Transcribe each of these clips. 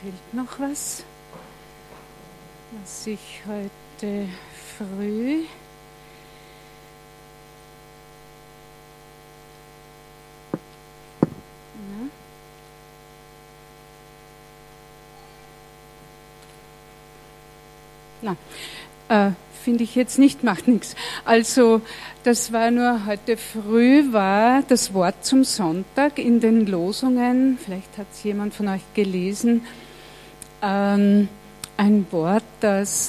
fehlt noch was ich heute früh finde ich jetzt nicht, macht nichts. Also das war nur heute früh, war das Wort zum Sonntag in den Losungen, vielleicht hat es jemand von euch gelesen, ein Wort, dass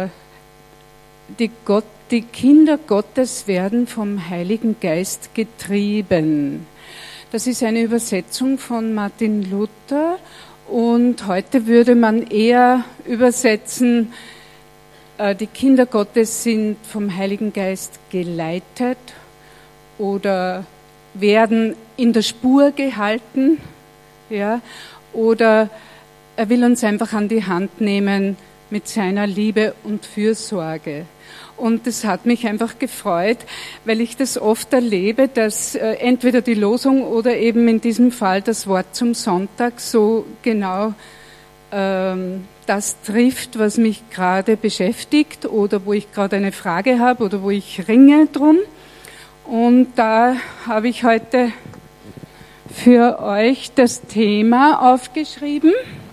die Kinder Gottes werden vom Heiligen Geist getrieben. Das ist eine Übersetzung von Martin Luther und heute würde man eher übersetzen, die Kinder Gottes sind vom Heiligen Geist geleitet oder werden in der Spur gehalten, ja, oder er will uns einfach an die Hand nehmen mit seiner Liebe und Fürsorge. Und das hat mich einfach gefreut, weil ich das oft erlebe, dass entweder die Losung oder eben in diesem Fall das Wort zum Sonntag so genau das trifft, was mich gerade beschäftigt oder wo ich gerade eine Frage habe oder wo ich ringe drum. Und da habe ich heute für euch das Thema aufgeschrieben.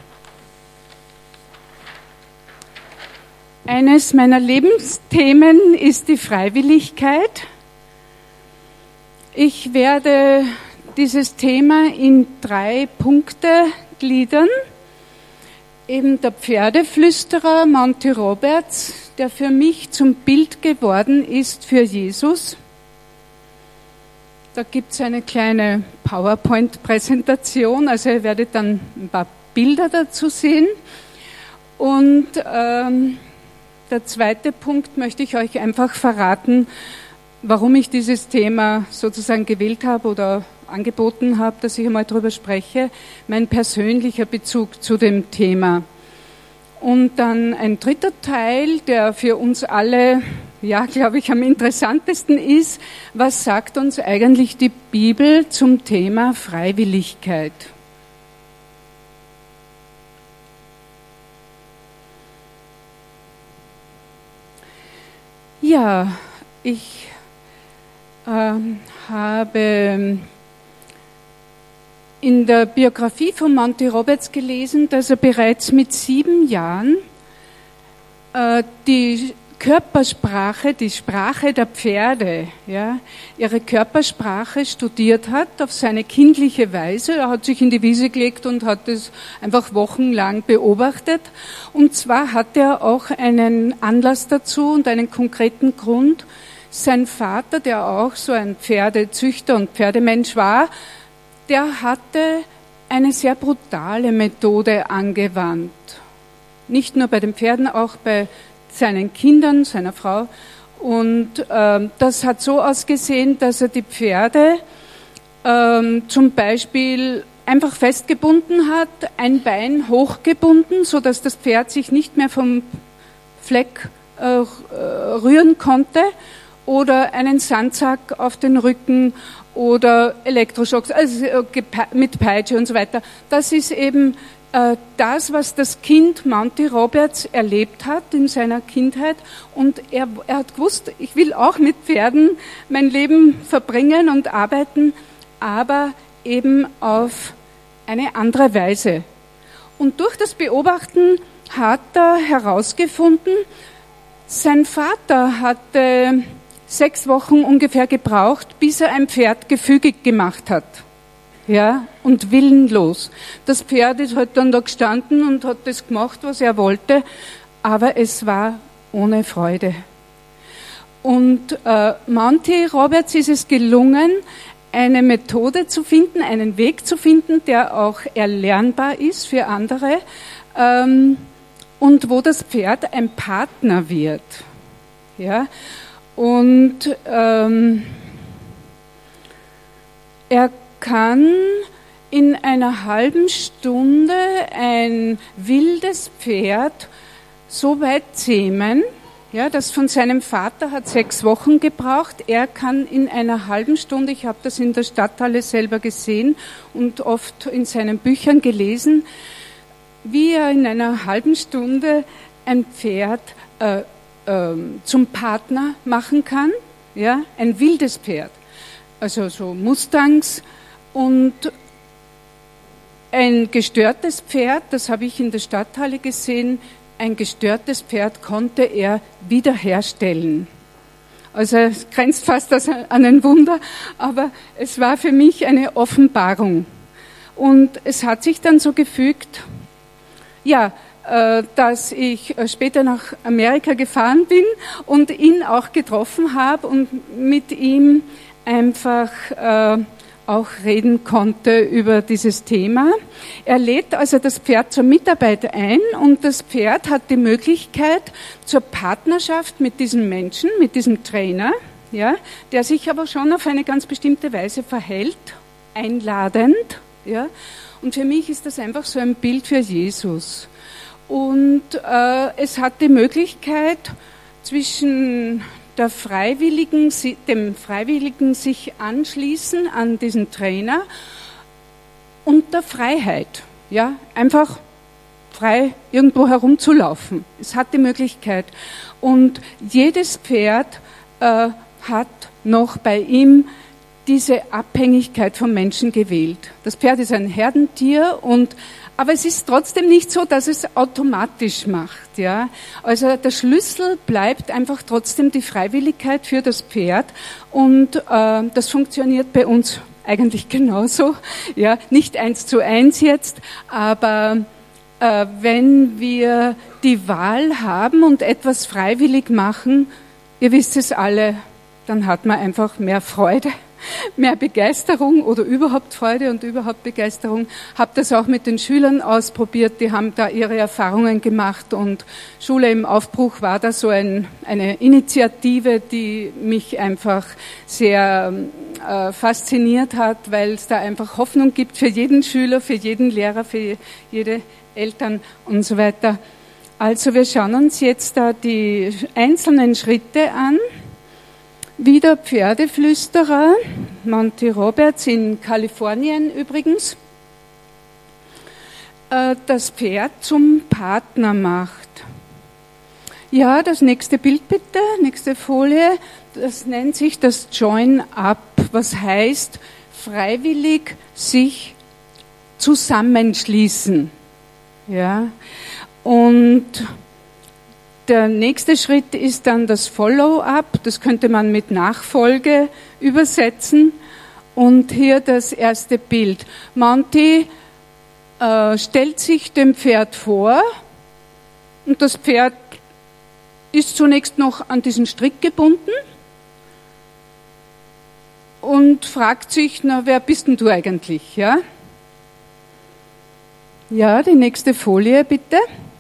Eines meiner Lebensthemen ist die Freiwilligkeit. Ich werde dieses Thema in 3 Punkte gliedern. Eben der Pferdeflüsterer Monty Roberts, der für mich zum Bild geworden ist für Jesus. Da gibt es eine kleine PowerPoint-Präsentation, also ihr werdet dann ein paar Bilder dazu sehen. Und der zweite Punkt möchte ich euch einfach verraten, warum ich dieses Thema sozusagen gewählt habe oder angeboten habe, dass ich einmal darüber spreche, mein persönlicher Bezug zu dem Thema. Und dann ein dritter Teil, der für uns alle, ja, glaube ich, am interessantesten ist, was sagt uns eigentlich die Bibel zum Thema Freiwilligkeit? Ja, ich habe in der Biografie von Monty Roberts gelesen, dass er bereits mit 7 Jahren die Körpersprache, die Sprache der Pferde, ja, ihre Körpersprache studiert hat auf seine kindliche Weise. Er hat sich in die Wiese gelegt und hat es einfach wochenlang beobachtet. Und zwar hat er auch einen Anlass dazu und einen konkreten Grund. Sein Vater, der auch so ein Pferdezüchter und Pferdemensch war, der hatte eine sehr brutale Methode angewandt. Nicht nur bei den Pferden, auch bei seinen Kindern, seiner Frau. Und das hat so ausgesehen, dass er die Pferde zum Beispiel einfach festgebunden hat, ein Bein hochgebunden, so dass das Pferd sich nicht mehr vom Fleck rühren konnte, oder einen Sandsack auf den Rücken oder Elektroschocks, also mit Peitsche und so weiter. Das ist eben das, was das Kind Monty Roberts erlebt hat in seiner Kindheit. Und er hat gewusst, ich will auch mit Pferden mein Leben verbringen und arbeiten, aber eben auf eine andere Weise. Und durch das Beobachten hat er herausgefunden, sein Vater hatte 6 Wochen ungefähr gebraucht, bis er ein Pferd gefügig gemacht hat. Ja, und willenlos. Das Pferd ist halt dann da gestanden und hat das gemacht, was er wollte, aber es war ohne Freude. Und Monty Roberts ist es gelungen, eine Methode zu finden, einen Weg zu finden, der auch erlernbar ist für andere, und wo das Pferd ein Partner wird. Ja, und er kann in einer halben Stunde ein wildes Pferd so weit zähmen, ja, das von seinem Vater hat 6 Wochen gebraucht. Er kann in einer halben Stunde, ich habe das in der Stadthalle selber gesehen und oft in seinen Büchern gelesen, wie er in einer halben Stunde ein Pferd zum Partner machen kann, ja, ein wildes Pferd, also so Mustangs, und ein gestörtes Pferd, das habe ich in der Stadthalle gesehen, ein gestörtes Pferd konnte er wiederherstellen. Also es grenzt fast an ein Wunder, aber es war für mich eine Offenbarung. Und es hat sich dann so gefügt, ja, dass ich später nach Amerika gefahren bin und ihn auch getroffen habe und mit ihm einfach auch reden konnte über dieses Thema. Er lädt also das Pferd zur Mitarbeit ein und das Pferd hat die Möglichkeit zur Partnerschaft mit diesem Menschen, mit diesem Trainer, ja, der sich aber schon auf eine ganz bestimmte Weise verhält, einladend, ja. Und für mich ist das einfach so ein Bild für Jesus. Und es hat die Möglichkeit, zwischen dem Freiwilligen sich anschließen an diesen Trainer und der Freiheit. Ja, einfach frei irgendwo herumzulaufen. Es hat die Möglichkeit. Und jedes Pferd hat noch bei ihm diese Abhängigkeit vom Menschen gewählt. Das Pferd ist ein Herdentier aber es ist trotzdem nicht so, dass es automatisch macht, ja. Also der Schlüssel bleibt einfach trotzdem die Freiwilligkeit für das Pferd und das funktioniert bei uns eigentlich genauso, ja. Nicht 1:1 jetzt, aber wenn wir die Wahl haben und etwas freiwillig machen, ihr wisst es alle, dann hat man einfach mehr Freude, mehr Begeisterung oder überhaupt Freude und überhaupt Begeisterung. Habe das auch mit den Schülern ausprobiert, die haben da ihre Erfahrungen gemacht und Schule im Aufbruch war da so eine Initiative, die mich einfach sehr fasziniert hat, weil es da einfach Hoffnung gibt für jeden Schüler, für jeden Lehrer, für jede Eltern und so weiter. Also wir schauen uns jetzt da die einzelnen Schritte an. Wieder Pferdeflüsterer, Monty Roberts in Kalifornien übrigens, das Pferd zum Partner macht. Ja, das nächste Bild bitte, nächste Folie, das nennt sich das Join-up, was heißt freiwillig sich zusammenschließen. Ja, und der nächste Schritt ist dann das Follow-up, das könnte man mit Nachfolge übersetzen. Und hier das erste Bild. Monty stellt sich dem Pferd vor und das Pferd ist zunächst noch an diesen Strick gebunden und fragt sich, na, wer bist denn du eigentlich? Ja, ja, die nächste Folie bitte.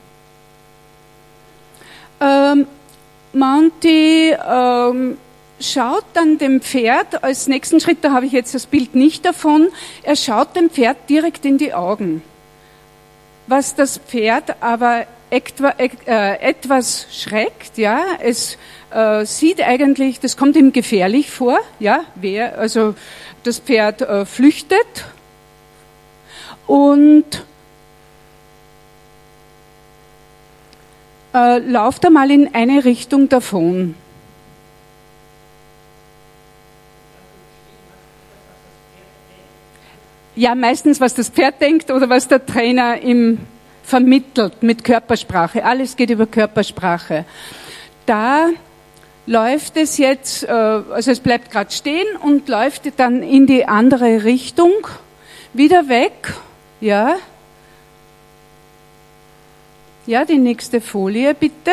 Monty schaut dann dem Pferd, als nächsten Schritt, da habe ich jetzt das Bild nicht davon, er schaut dem Pferd direkt in die Augen. Was das Pferd aber etwas schreckt, ja, es sieht eigentlich, das kommt ihm gefährlich vor, ja, also das Pferd flüchtet und lauft einmal in eine Richtung davon. Ja, meistens was das Pferd denkt oder was der Trainer ihm vermittelt mit Körpersprache. Alles geht über Körpersprache. Da läuft es jetzt, also es bleibt gerade stehen und läuft dann in die andere Richtung, wieder weg, ja. Ja, die nächste Folie bitte.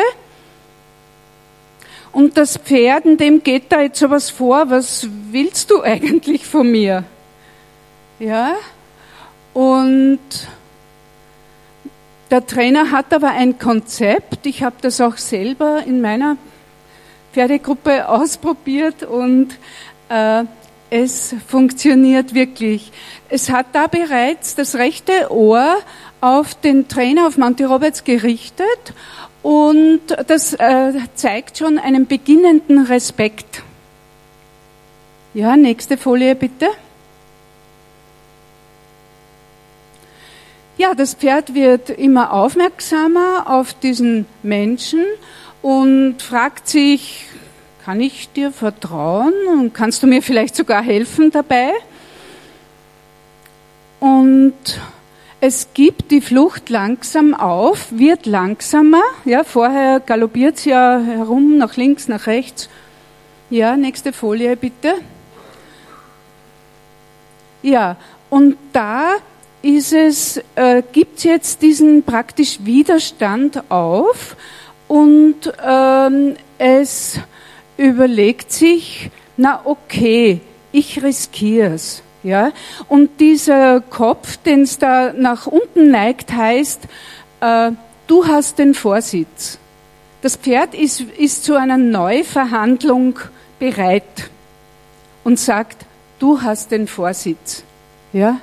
Und das Pferd, dem geht da jetzt sowas vor, was willst du eigentlich von mir? Ja, und der Trainer hat aber ein Konzept, ich habe das auch selber in meiner Pferdegruppe ausprobiert und es funktioniert wirklich. Es hat da bereits das rechte Ohr auf den Trainer, auf Monty Roberts gerichtet und das zeigt schon einen beginnenden Respekt. Ja, nächste Folie bitte. Ja, das Pferd wird immer aufmerksamer auf diesen Menschen und fragt sich, kann ich dir vertrauen und kannst du mir vielleicht sogar helfen dabei? Und es gibt die Flucht langsam auf, wird langsamer. Ja, vorher galoppiert sie ja herum, nach links, nach rechts. Ja, nächste Folie bitte. Ja, und da ist es, gibt jetzt diesen praktisch Widerstand auf und es überlegt sich, na okay, ich riskier's. Ja, und dieser Kopf, den es da nach unten neigt, heißt, du hast den Vorsitz. Das Pferd ist zu einer Neuverhandlung bereit und sagt, du hast den Vorsitz. Ja?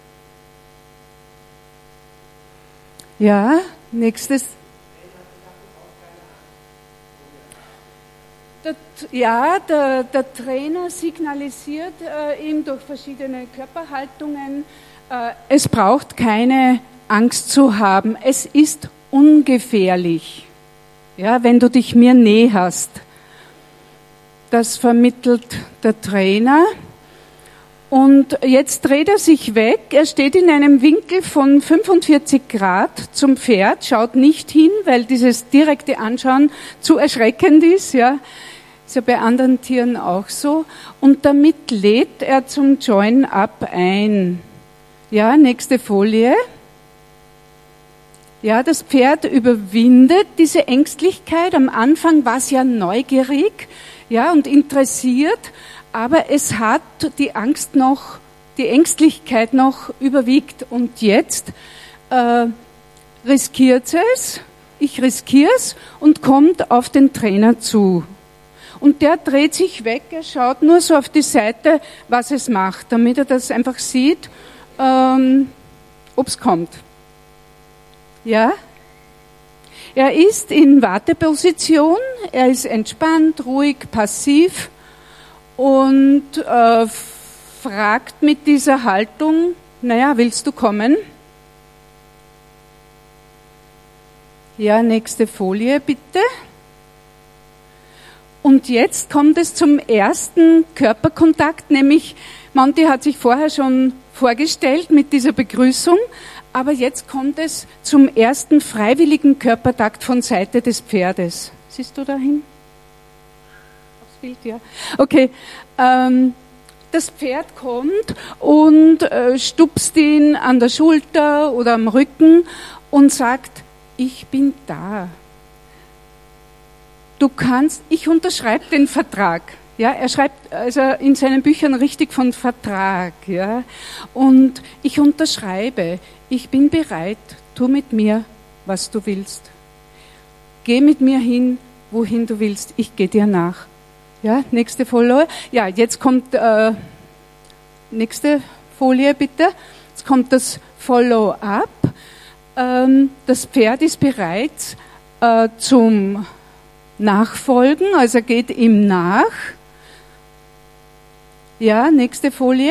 Ja, nächstes. Der Trainer signalisiert ihm durch verschiedene Körperhaltungen, es braucht keine Angst zu haben. Es ist ungefährlich, ja, wenn du dich mir näherst. Das vermittelt der Trainer. Und jetzt dreht er sich weg. Er steht in einem Winkel von 45 Grad zum Pferd, schaut nicht hin, weil dieses direkte Anschauen zu erschreckend ist, ja. Ist ja bei anderen Tieren auch so. Und damit lädt er zum Join-Up ein. Ja, nächste Folie. Ja, das Pferd überwindet diese Ängstlichkeit. Am Anfang war es ja neugierig, ja, und interessiert, aber es hat die Angst noch, die Ängstlichkeit noch überwiegt. Und jetzt riskiert es, ich riskiere es und kommt auf den Trainer zu. Und der dreht sich weg, er schaut nur so auf die Seite, was es macht, damit er das einfach sieht, ob es kommt. Ja? Er ist in Warteposition, er ist entspannt, ruhig, passiv und fragt mit dieser Haltung, naja, willst du kommen? Ja, nächste Folie bitte. Und jetzt kommt es zum ersten Körperkontakt, nämlich Monty hat sich vorher schon vorgestellt mit dieser Begrüßung, aber jetzt kommt es zum ersten freiwilligen Körpertakt von Seite des Pferdes. Siehst du dahin? Aufs Bild, ja. Okay. Das Pferd kommt und stupst ihn an der Schulter oder am Rücken und sagt, ich bin da. Du kannst, ich unterschreibe den Vertrag. Ja, er schreibt also in seinen Büchern richtig von Vertrag, ja. Und ich unterschreibe, ich bin bereit, tu mit mir, was du willst. Geh mit mir hin, wohin du willst, ich gehe dir nach. Ja, nächste Folie. Ja, jetzt kommt, nächste Folie bitte. Jetzt kommt das Follow-up. Das Pferd ist bereit zum Nachfolgen, also er geht ihm nach. Ja, nächste Folie.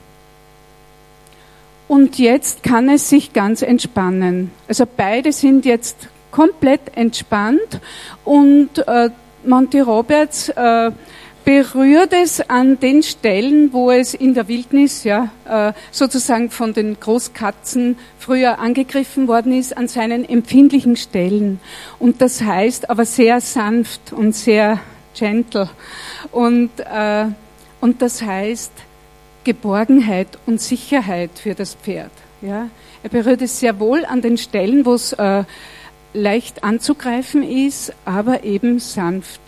Und jetzt kann es sich ganz entspannen. Also beide sind jetzt komplett entspannt und Monty Roberts berührt es an den Stellen, wo es in der Wildnis sozusagen von den Großkatzen früher angegriffen worden ist, an seinen empfindlichen Stellen. Und das heißt aber sehr sanft und sehr gentle. Und das heißt Geborgenheit und Sicherheit für das Pferd. Ja? Er berührt es sehr wohl an den Stellen, wo es leicht anzugreifen ist, aber eben sanft.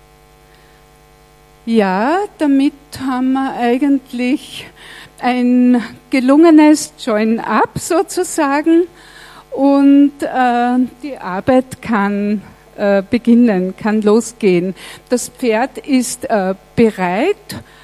Ja, damit haben wir eigentlich ein gelungenes Join-up sozusagen und die Arbeit kann beginnen, kann losgehen. Das Pferd ist bereit,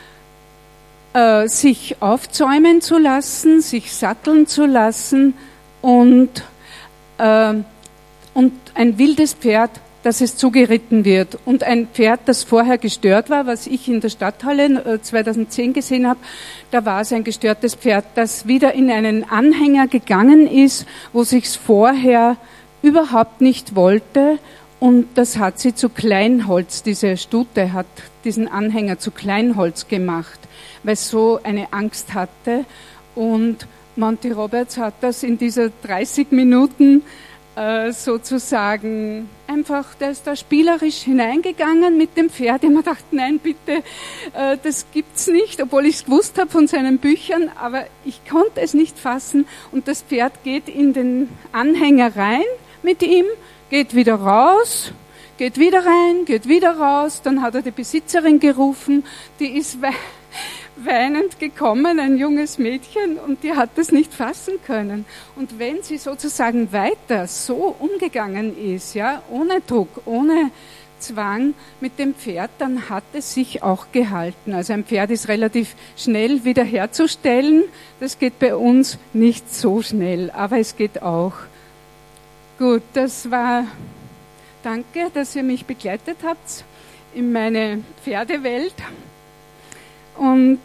sich aufzäumen zu lassen, sich satteln zu lassen und ein wildes Pferd, dass es zugeritten wird. Und ein Pferd, das vorher gestört war, was ich in der Stadthalle 2010 gesehen habe, da war es ein gestörtes Pferd, das wieder in einen Anhänger gegangen ist, wo sich's vorher überhaupt nicht wollte. Und das hat sie zu Kleinholz, diese Stute hat diesen Anhänger zu Kleinholz gemacht, weil es so eine Angst hatte. Und Monty Roberts hat das in dieser 30 Minuten sozusagen einfach, der ist da spielerisch hineingegangen mit dem Pferd. Ich habe mir gedacht, nein, bitte, das gibt's nicht, obwohl ich es gewusst habe von seinen Büchern, aber ich konnte es nicht fassen. Und das Pferd geht in den Anhänger rein mit ihm, geht wieder raus, geht wieder rein, geht wieder raus. Dann hat er die Besitzerin gerufen, die ist weinend gekommen, ein junges Mädchen, und die hat das nicht fassen können. Und wenn sie sozusagen weiter so umgegangen ist, ja, ohne Druck, ohne Zwang mit dem Pferd, dann hat es sich auch gehalten. Also ein Pferd ist relativ schnell wiederherzustellen. Das geht bei uns nicht so schnell, aber es geht auch. Gut, das war, danke, dass ihr mich begleitet habt in meine Pferdewelt. Und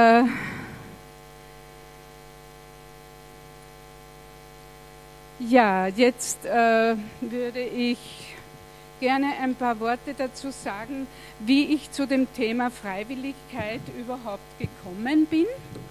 ja, jetzt würde ich gerne ein paar Worte dazu sagen, wie ich zu dem Thema Freiwilligkeit überhaupt gekommen bin.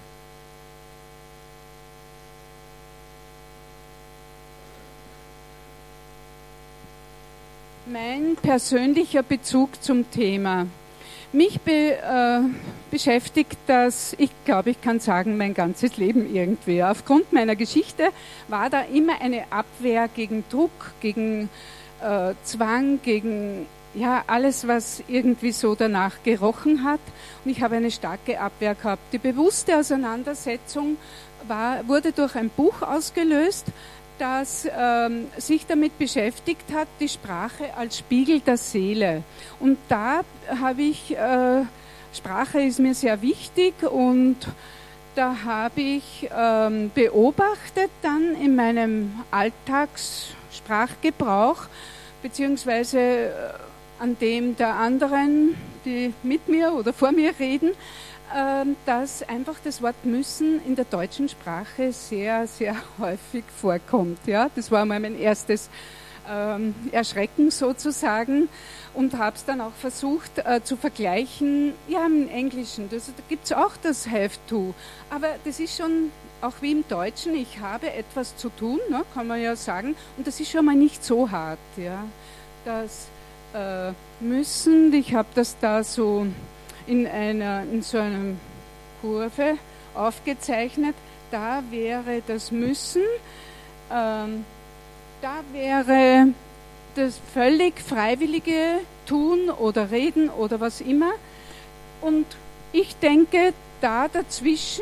Mein persönlicher Bezug zum Thema. Mich beschäftigt das, ich glaube, ich kann sagen, mein ganzes Leben irgendwie. Aufgrund meiner Geschichte war da immer eine Abwehr gegen Druck, gegen Zwang, gegen ja alles, was irgendwie so danach gerochen hat. Und ich habe eine starke Abwehr gehabt. Die bewusste Auseinandersetzung wurde durch ein Buch ausgelöst, das sich damit beschäftigt hat, die Sprache als Spiegel der Seele. Und da habe ich, Sprache ist mir sehr wichtig, und da habe ich beobachtet dann in meinem Alltagssprachgebrauch, beziehungsweise an dem der anderen, die mit mir oder vor mir reden, dass einfach das Wort müssen in der deutschen Sprache sehr, sehr häufig vorkommt. Ja, das war mal mein erstes Erschrecken sozusagen, und habe es dann auch versucht zu vergleichen, ja, im Englischen, da gibt es auch das have to, aber das ist schon auch wie im Deutschen, ich habe etwas zu tun, ne, kann man ja sagen, und das ist schon mal nicht so hart. Ja. Das müssen, ich habe das da so in so einer Kurve aufgezeichnet, da wäre das Müssen, da wäre das völlig freiwillige Tun oder Reden oder was immer, und ich denke, da dazwischen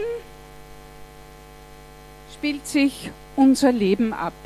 spielt sich unser Leben ab.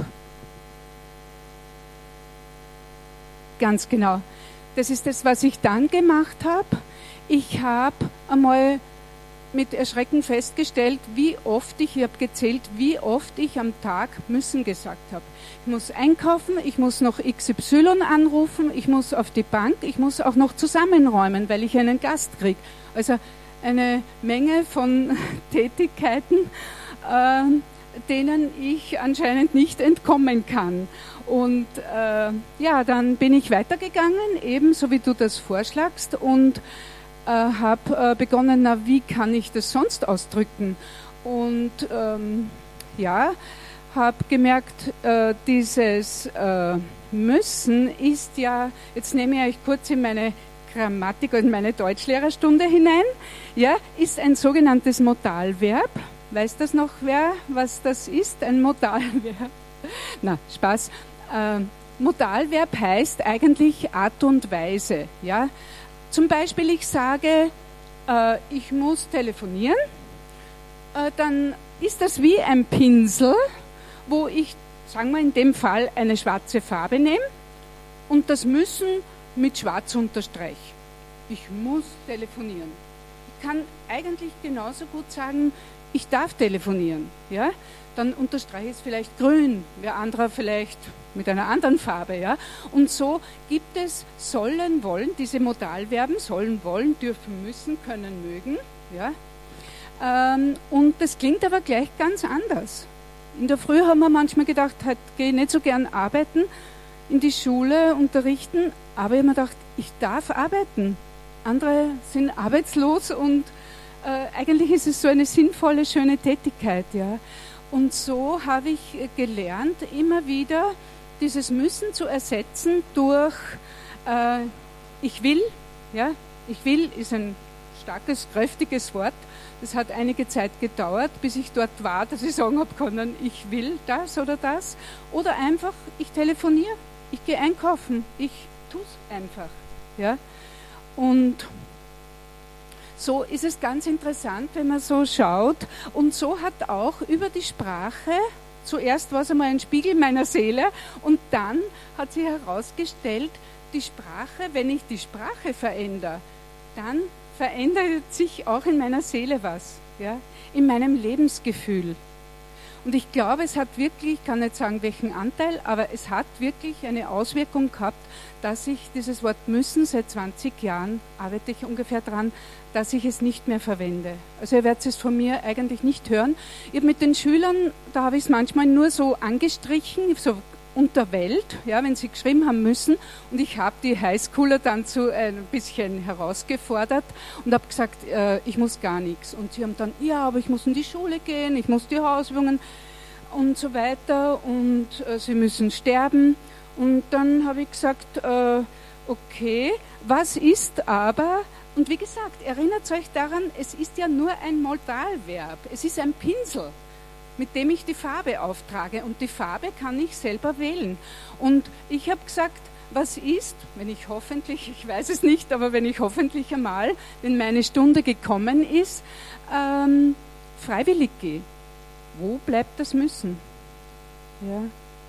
Ganz genau. Das ist das, was ich dann gemacht habe. Ich habe einmal mit Erschrecken festgestellt, wie oft ich habe gezählt, wie oft ich am Tag müssen gesagt habe. Ich muss einkaufen, ich muss noch XY anrufen, ich muss auf die Bank, ich muss auch noch zusammenräumen, weil ich einen Gast kriege. Also eine Menge von Tätigkeiten, denen ich anscheinend nicht entkommen kann. Und ja, dann bin ich weitergegangen, ebenso wie du das vorschlagst, und habe begonnen, na, wie kann ich das sonst ausdrücken? Und ja, habe gemerkt, dieses Müssen ist ja, jetzt nehme ich euch kurz in meine Grammatik und in meine Deutschlehrerstunde hinein, ja, ist ein sogenanntes Modalverb. Weiß das noch wer, was das ist, ein Modalverb? Na, Spaß. Modalverb heißt eigentlich Art und Weise, ja. Zum Beispiel, ich sage, ich muss telefonieren, dann ist das wie ein Pinsel, wo ich, sagen wir in dem Fall, eine schwarze Farbe nehme und das Müssen mit Schwarz unterstreiche. Ich muss telefonieren. Ich kann eigentlich genauso gut sagen, ich darf telefonieren, ja, dann unterstreiche ich es vielleicht grün, wer anderer vielleicht mit einer anderen Farbe, ja. Und so gibt es sollen, wollen, diese Modalverben, sollen, wollen, dürfen, müssen, können, mögen, ja. Und das klingt aber gleich ganz anders. In der Früh haben wir manchmal gedacht, heute gehe ich nicht so gern arbeiten, in die Schule unterrichten, aber ich habe mir gedacht, ich darf arbeiten. Andere sind arbeitslos und eigentlich ist es so eine sinnvolle, schöne Tätigkeit, ja. Und so habe ich gelernt, immer wieder dieses Müssen zu ersetzen durch ich will, ja. Ich will ist ein starkes, kräftiges Wort. Das hat einige Zeit gedauert, bis ich dort war, dass ich sagen habe können, ich will das oder das. Oder einfach, ich telefoniere, ich gehe einkaufen, ich tue es einfach, ja. Und so ist es ganz interessant, wenn man so schaut. Und so hat auch über die Sprache, zuerst war es einmal ein Spiegel meiner Seele und dann hat sich herausgestellt, die Sprache, wenn ich die Sprache verändere, dann verändert sich auch in meiner Seele was, ja, in meinem Lebensgefühl. Und ich glaube, es hat wirklich, ich kann nicht sagen, welchen Anteil, aber es hat wirklich eine Auswirkung gehabt, dass ich dieses Wort müssen, seit 20 Jahren arbeite ich ungefähr dran, dass ich es nicht mehr verwende. Also ihr werdet es von mir eigentlich nicht hören. Ich habe mit den Schülern, da habe ich es manchmal nur so angestrichen, so Unterwelt, ja, wenn sie geschrieben haben müssen. Und ich habe die Highschooler dann so ein bisschen herausgefordert und habe gesagt, ich muss gar nichts. Und sie haben dann, ja, aber ich muss in die Schule gehen, ich muss die Hausübungen und so weiter und sie müssen sterben. Und dann habe ich gesagt, okay, was ist aber, und wie gesagt, erinnert euch daran, es ist ja nur ein Modalverb, es ist ein Pinsel, mit dem ich die Farbe auftrage. Und die Farbe kann ich selber wählen. Und ich habe gesagt, was ist, wenn ich hoffentlich, ich weiß es nicht, aber wenn ich hoffentlich einmal, wenn meine Stunde gekommen ist, freiwillig gehe. Wo bleibt das Müssen? Ja.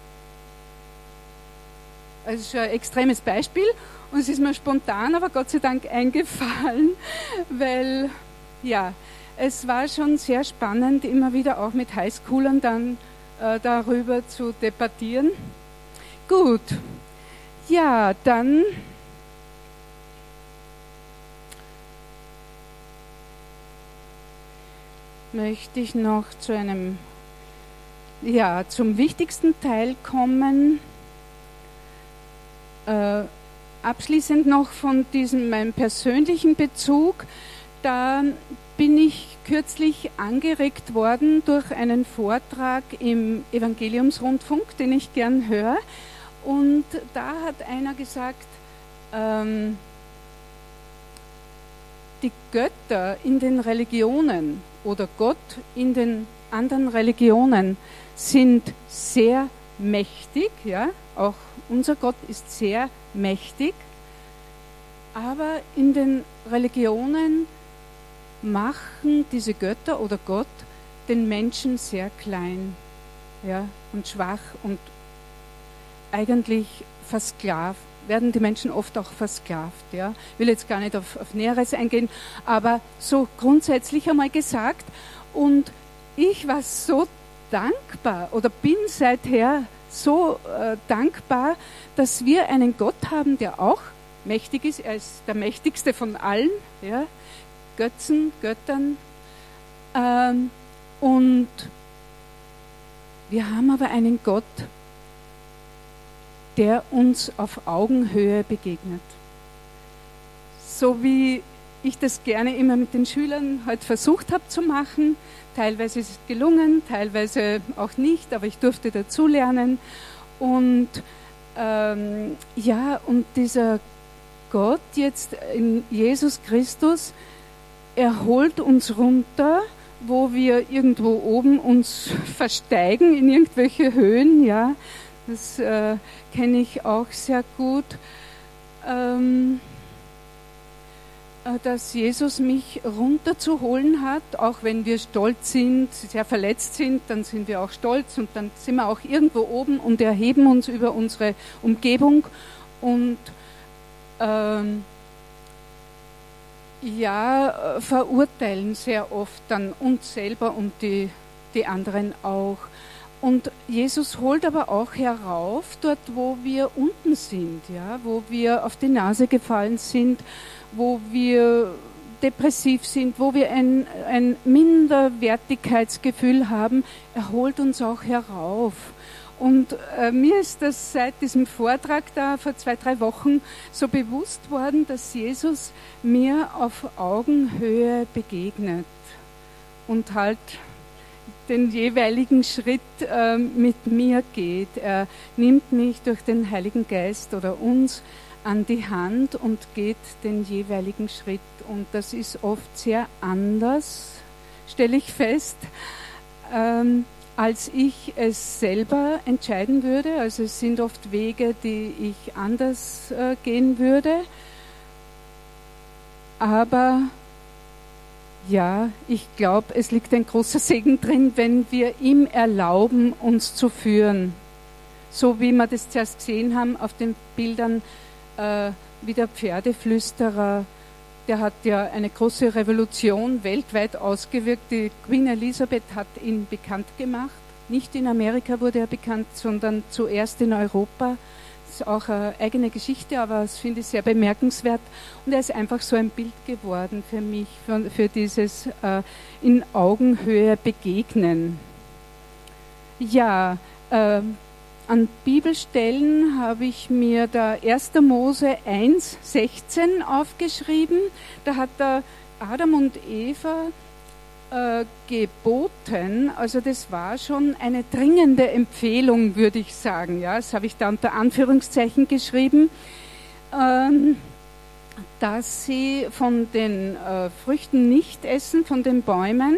Also es ist ein extremes Beispiel und es ist mir spontan, aber Gott sei Dank eingefallen, weil, ja, es war schon sehr spannend, immer wieder auch mit Highschoolern dann darüber zu debattieren. Gut, ja, dann möchte ich noch zu einem, ja, zum wichtigsten Teil kommen. Abschließend noch von diesem meinem persönlichen Bezug, da bin ich kürzlich angeregt worden durch einen Vortrag im Evangeliumsrundfunk, den ich gern höre. Und da hat einer gesagt, die Götter in den Religionen oder Gott in den anderen Religionen sind sehr mächtig, ja, auch unser Gott ist sehr mächtig, aber in den Religionen machen diese Götter oder Gott den Menschen sehr klein, ja, und schwach und eigentlich versklavt, werden die Menschen oft auch versklavt. Ja. Ich will jetzt gar nicht auf Näheres eingehen, aber so grundsätzlich einmal gesagt. Und ich war so dankbar oder bin seither so dankbar, dass wir einen Gott haben, der auch mächtig ist. Er ist der mächtigste von allen, ja. Götzen, Göttern. Und wir haben aber einen Gott, der uns auf Augenhöhe begegnet. So wie ich das gerne immer mit den Schülern halt versucht habe zu machen. Teilweise ist es gelungen, teilweise auch nicht, aber ich durfte dazulernen. Und ja, und dieser Gott jetzt in Jesus Christus, er holt uns runter, wo wir irgendwo oben uns versteigen in irgendwelche Höhen, ja. Das kenne ich auch sehr gut, dass Jesus mich runterzuholen hat, auch wenn wir stolz sind, sehr verletzt sind, dann sind wir auch stolz und dann sind wir auch irgendwo oben und erheben uns über unsere Umgebung und verurteilen sehr oft dann uns selber und die anderen auch. Und Jesus holt aber auch herauf, dort wo wir unten sind, ja, wo wir auf die Nase gefallen sind, wo wir depressiv sind, wo wir ein Minderwertigkeitsgefühl haben. Er holt uns auch herauf. Und mir ist das seit diesem Vortrag da vor 2-3 Wochen so bewusst worden, dass Jesus mir auf Augenhöhe begegnet und halt den jeweiligen Schritt mit mir geht. Er nimmt mich durch den Heiligen Geist oder uns an die Hand und geht den jeweiligen Schritt. Und das ist oft sehr anders, stelle ich fest, als ich es selber entscheiden würde. Also es sind oft Wege, die ich anders gehen würde. Aber ja, ich glaube, es liegt ein großer Segen drin, wenn wir ihm erlauben, uns zu führen. So wie wir das zuerst gesehen haben auf den Bildern, wie der Pferdeflüsterer, der hat ja eine große Revolution weltweit ausgewirkt. Die Queen Elizabeth hat ihn bekannt gemacht. Nicht in Amerika wurde er bekannt, sondern zuerst in Europa. Das ist auch eine eigene Geschichte, aber das finde ich sehr bemerkenswert. Und er ist einfach so ein Bild geworden für mich, für dieses in Augenhöhe begegnen. Ja, an Bibelstellen habe ich mir da 1. Mose 1,16 aufgeschrieben. Da hat der Adam und Eva geboten, also das war schon eine dringende Empfehlung, würde ich sagen. Ja, das habe ich da unter Anführungszeichen geschrieben, dass sie von den Früchten nicht essen, von den Bäumen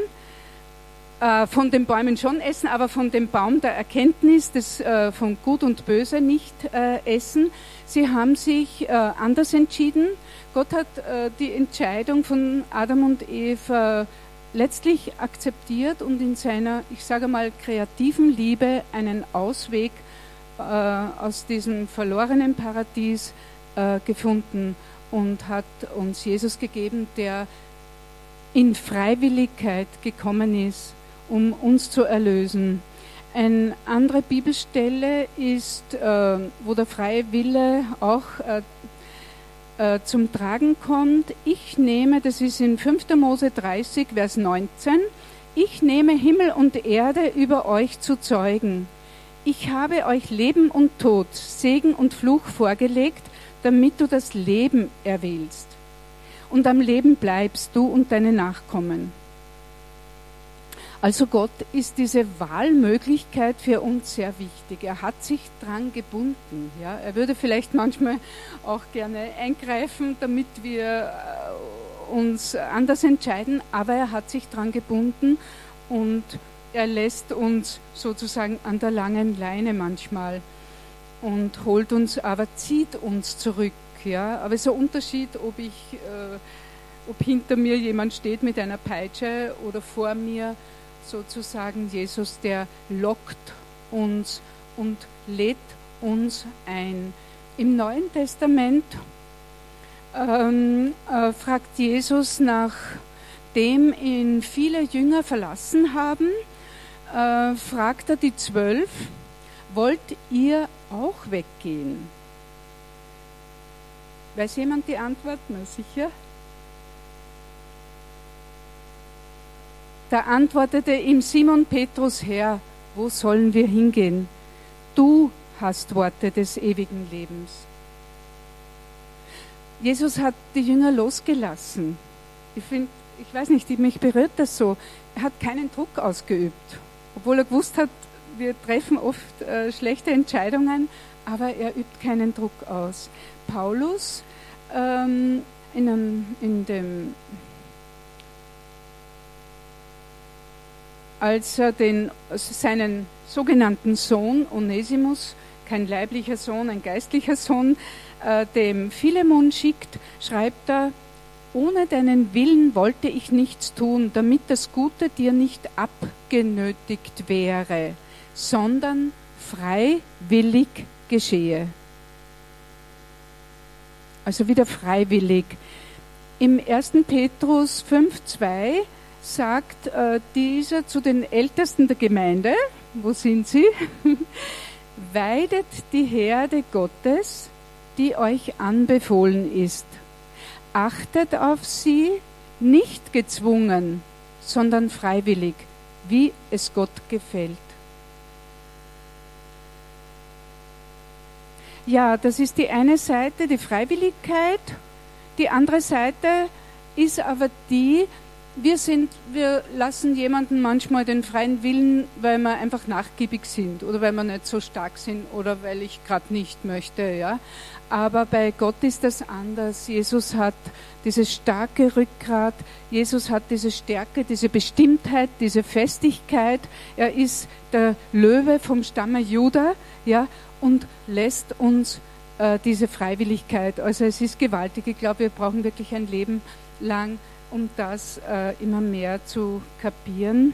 schon essen, aber von dem Baum der Erkenntnis von Gut und Böse nicht essen. Sie haben sich anders entschieden. Gott hat die Entscheidung von Adam und Eva letztlich akzeptiert und in seiner, ich sage mal, kreativen Liebe einen Ausweg aus diesem verlorenen Paradies gefunden und hat uns Jesus gegeben, der in Freiwilligkeit gekommen ist, um uns zu erlösen. Eine andere Bibelstelle ist, wo der freie Wille auch zum Tragen kommt. Ich nehme, das ist in 5. Mose 30, Vers 19, ich nehme Himmel und Erde über euch zu Zeugen. Ich habe euch Leben und Tod, Segen und Fluch vorgelegt, damit du das Leben erwählst. Und am Leben bleibst du und deine Nachkommen. Also Gott ist diese Wahlmöglichkeit für uns sehr wichtig. Er hat sich dran gebunden. Ja? Er würde vielleicht manchmal auch gerne eingreifen, damit wir uns anders entscheiden, aber er hat sich dran gebunden und er lässt uns sozusagen an der langen Leine manchmal und holt uns, aber zieht uns zurück. Ja? Aber es ist ein Unterschied, ob hinter mir jemand steht mit einer Peitsche oder vor mir sozusagen Jesus, der lockt uns und lädt uns ein. Im Neuen Testament fragt Jesus, nachdem ihn viele Jünger verlassen haben, fragt er die 12, wollt ihr auch weggehen? Weiß jemand die Antwort? Na sicher. Da antwortete ihm Simon Petrus: Herr, wo sollen wir hingehen? Du hast Worte des ewigen Lebens. Jesus hat die Jünger losgelassen. Ich weiß nicht, mich berührt das so. Er hat keinen Druck ausgeübt, obwohl er gewusst hat, wir treffen oft schlechte Entscheidungen, aber er übt keinen Druck aus. Paulus als er seinen sogenannten Sohn Onesimus, kein leiblicher Sohn, ein geistlicher Sohn, dem Philemon schickt, schreibt er: Ohne deinen Willen wollte ich nichts tun, damit das Gute dir nicht abgenötigt wäre, sondern freiwillig geschehe. Also wieder freiwillig. Im 1. Petrus 5,2 sagt dieser zu den Ältesten der Gemeinde, wo sind sie? Weidet die Herde Gottes, die euch anbefohlen ist. Achtet auf sie, nicht gezwungen, sondern freiwillig, wie es Gott gefällt. Ja, das ist die eine Seite, die Freiwilligkeit. Die andere Seite ist aber die, wir lassen jemanden manchmal den freien Willen, weil wir einfach nachgiebig sind oder weil wir nicht so stark sind oder weil ich gerade nicht möchte, ja. Aber bei Gott ist das anders. Jesus hat dieses starke Rückgrat, Jesus hat diese Stärke, diese Bestimmtheit, diese Festigkeit. Er ist der Löwe vom Stamme Juda, ja, und lässt uns diese Freiwilligkeit. Also es ist gewaltig. Ich glaube, wir brauchen wirklich ein Leben lang, um das immer mehr zu kapieren.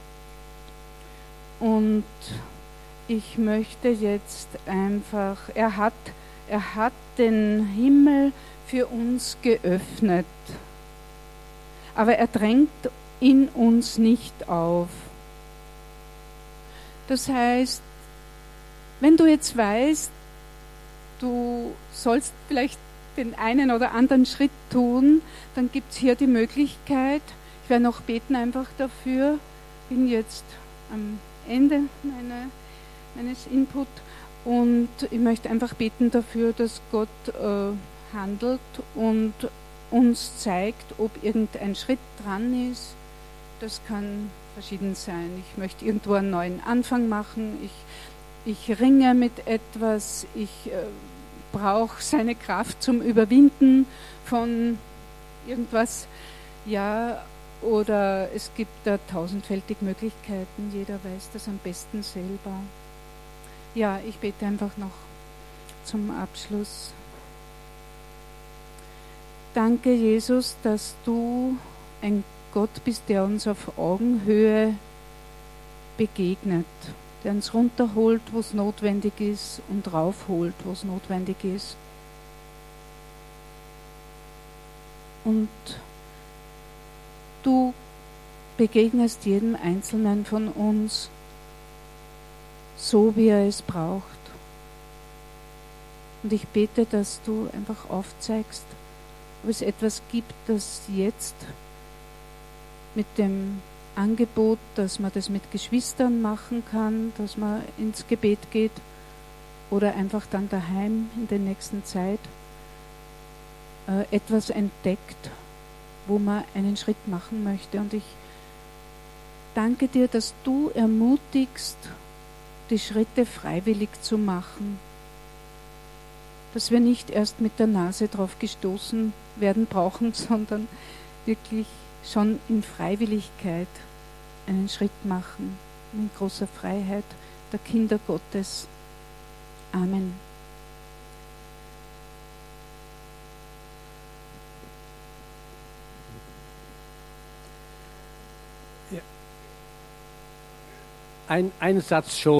Und ich möchte jetzt einfach, er hat den Himmel für uns geöffnet, aber er drängt in uns nicht auf. Das heißt, wenn du jetzt weißt, du sollst vielleicht den einen oder anderen Schritt tun, dann gibt es hier die Möglichkeit, ich werde noch beten einfach dafür, bin jetzt am Ende meines Input und ich möchte einfach beten dafür, dass Gott handelt und uns zeigt, ob irgendein Schritt dran ist. Das kann verschieden sein. Ich möchte irgendwo einen neuen Anfang machen, ich ringe mit etwas, ich brauche seine Kraft zum Überwinden von irgendwas, ja, oder es gibt da tausendfältig Möglichkeiten, jeder weiß das am besten selber. Ja, ich bete einfach noch zum Abschluss. Danke, Jesus, dass du ein Gott bist, der uns auf Augenhöhe begegnet, der uns runterholt, wo es notwendig ist und raufholt, wo es notwendig ist. Und du begegnest jedem Einzelnen von uns so, wie er es braucht. Und ich bete, dass du einfach aufzeigst, ob es etwas gibt, das jetzt mit dem Angebot, dass man das mit Geschwistern machen kann, dass man ins Gebet geht oder einfach dann daheim in der nächsten Zeit etwas entdeckt, wo man einen Schritt machen möchte. Und ich danke dir, dass du ermutigst, die Schritte freiwillig zu machen, dass wir nicht erst mit der Nase drauf gestoßen werden brauchen, sondern wirklich schon in Freiwilligkeit einen Schritt machen, in großer Freiheit der Kinder Gottes. Amen. Ja. Ein Satz schon.